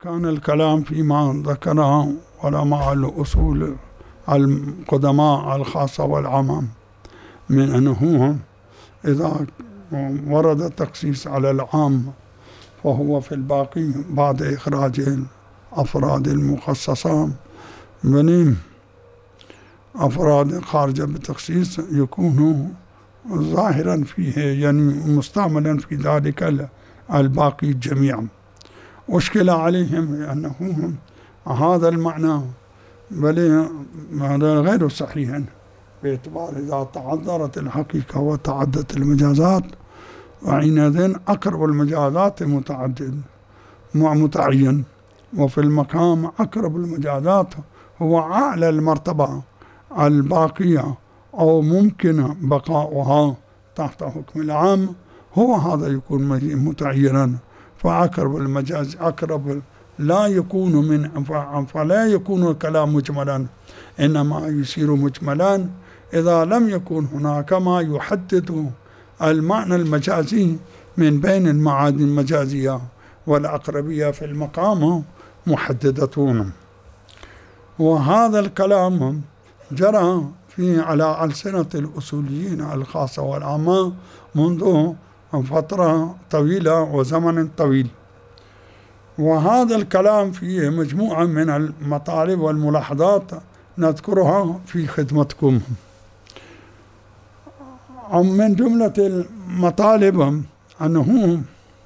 كان الكلام فيما ذكره علماء الأصول القدماء الخاصة والعامة من أنه إذا ورد التخصيص على العام فهو في الباقي بعد إخراج الأفراد المخصصة من أفراد خارجة بالتخصيص يكون ظاهرا فيه، يعني مستعملا في ذلك الباقي جميعا. أشكل عليهم أنه هذا المعنى بل غير صحيح، باعتبار إذا تعذرت الحقيقة وتعدت المجازات وحينئذ أقرب المجازات متعين، وفي المقام أقرب المجازات هو أعلى المرتبة الباقية أو ممكن بقاؤها تحت حكم العام، هو هذا يكون متعينا. فأقرب المجاز أقرب لا يكون فلا يكون الكلام مجملا، إنما يصير مجملا إذا لم يكن هناك ما يحدد المعنى المجازي من بين المعاني المجازية، والأقربية في المقام محددتون. وهذا الكلام جرى على ألسنة الأصوليين الخاصة والعامة منذ فترة طويلة وزمن طويل، وهذا الكلام فيه مجموعة من المطالب والملاحظات نذكرها في خدمتكم. من جملة المطالب أنه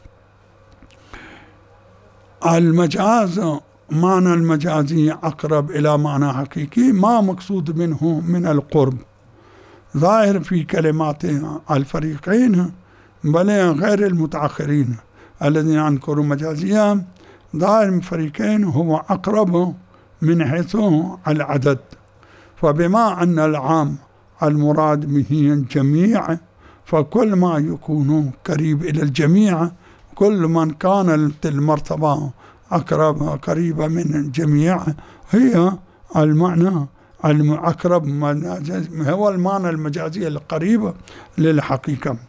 المجاز معنى المجازي أقرب إلى معنى حقيقي، ما مقصود منه من القرب ظاهر في كلمات الفريقين بل غير المتأخرين الذين أنكروا مجازيا. ظاهر الفريقين هو أقرب من حيث العدد، فبما أن العام المراد به الجميع فكل ما يكون قريب إلى الجميع، كل من كانت المرتبة قريبة من الجميع هي المعنى الأقرب، هو المعنى المجازي القريب للحقيقة.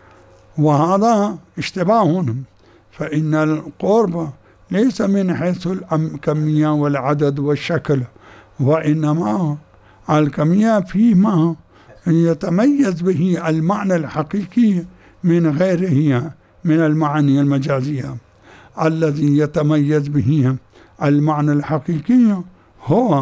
وهذا اشتباه، فإن القرب ليس من حيث الكمية والعدد والشكل، وإنما الكمية فيما يتميز به المعنى الحقيقي من غيره من المعاني المجازية. الذي يتميز به المعنى الحقيقي هو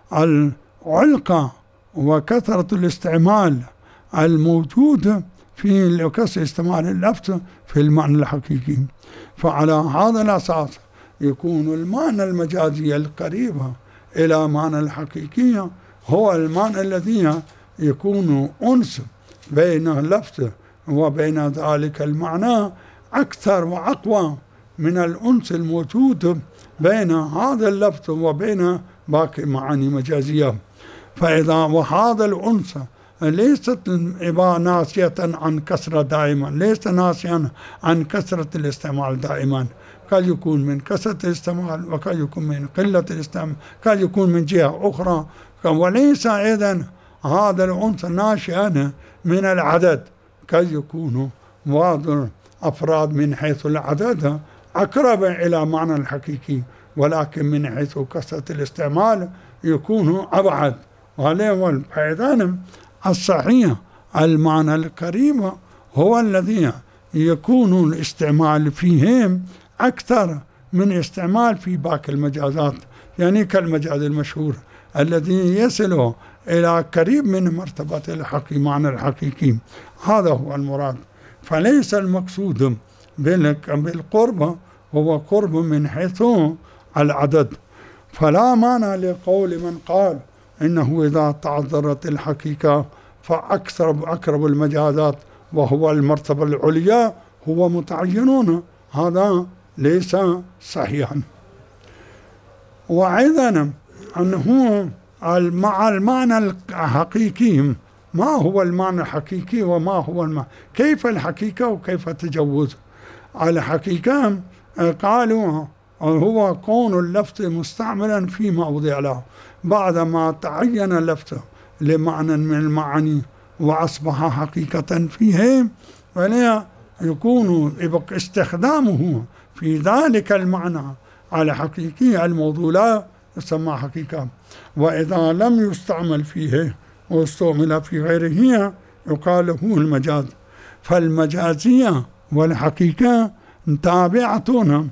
العلقة وكثرة الاستعمال الموجود في كثرة استعمال اللفظ في المعنى الحقيقي. فعلى هذا الأساس يكون المعنى المجازي القريب إلى معنى الحقيقي هو المعنى الذي يكون أنس بين اللفظ وبين ذلك المعنى أكثر وأقوى من الأنس الموجود بين هذا اللفظ وبين باقي معاني مجازية. فإذا وهذا الأنس ليست ناسية عن كثرة دائما، ليس ناسيا عن كثرة الاستعمال دائما، قد يكون من كثرة الاستعمال وقد يكون من قلة الاستعمال، قد يكون من جهة أخرى، وليس إذن هذا الأنس ناشئا من العدد، قد يكون بعض أفراد من حيث العدد أقرب إلى معنى الحقيقي، ولكن من حيث كثرة الاستعمال يكون أبعد. فإذن الصحيح المعنى القريب هو الذي يكون الاستعمال فيهم أكثر من استعمال في باقي المجازات، يعني كالمجاز المشهور الذي يصل إلى قريب من مرتبة معنى الحقيقي. هذا هو المراد. فليس المقصود بالقرب هو قرب من حيث العدد. فلا معنى لقول من قال إنه إذا تعذرت الحقيقة فأقرب المجازات وهو المرتبة العليا هو متعينون، هذا ليس صحيحا. وأيضا أنه مع المعنى الحقيقي، ما هو المعنى الحقيقي وما هو كيف الحقيقة وكيف التجوز؟ الحقيقة قالوا هو كون اللفظ مستعملا في موضع له بعدما تعين اللفظ لمعنى من المعاني وأصبح حقيقة فيه، فلا يكون استخدامه في ذلك المعنى على حقيقي الموضوع لا يسمى حقيقة. وإذا لم يستعمل فيه واستعمل في غيره يقال له المجاز. فالمجازية والحقيقة تابعة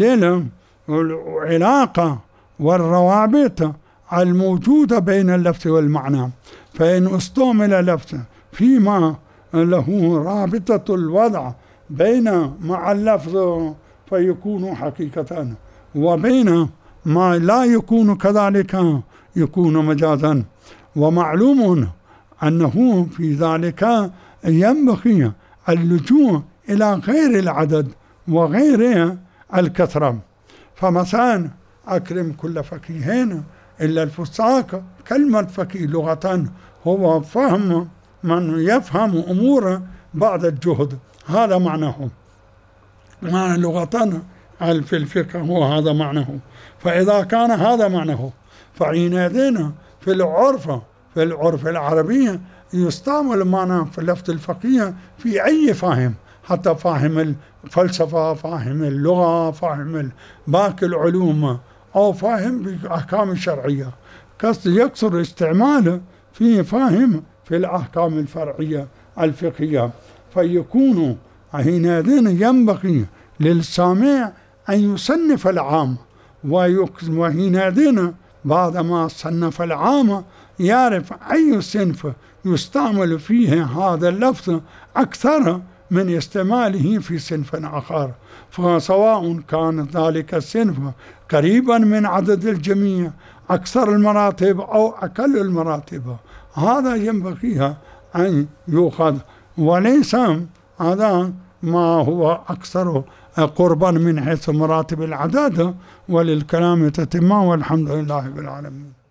للعلاقة والروابط الموجودة بين اللفظ والمعنى. فإن استعمل لفظ فيما له رابطة الوضع بين مع اللفظ فيكون حقيقة، وبين ما لا يكون كذلك يكون مجازا. ومعلوم أنه في ذلك ينبغي اللجوء إلى غير العدد وغير الكثرة. فمثلا أكرم كل فقيه إلا الفساق. كلمة فقيه لغة هو فهم من يفهم أمور بعد الجهد، هذا معناه. معنى لغة في الفقه هو هذا معناه. فإذا كان هذا معناه فحينئذ في العرف العربي يستعمل معنى في اللفظ الفقيه في أي فاهم، حتى فاهم الفلسفة، فاهم اللغة، فاهم باقي العلوم، أو فاهم بالأحكام الشرعية. يكثر استعماله في فاهم في الأحكام الفرعية الفقهية. فيكون حينئذ ينبغي للسامع أن يصنف العام، وحينئذ بعدما صنف العام يعرف أي صنف يستعمل فيه هذا اللفظ أكثر من استعماله في صنف آخر، فسواء كان ذلك الصنف قريبا من عدد الجميع، أكثر المراتب أو أقل المراتب، هذا ينبغي أن يؤخذ، وليس هذا ما هو أكثر قربا من حيث مراتب العدد. وللكلام تتمة، والحمد لله رب العالمين.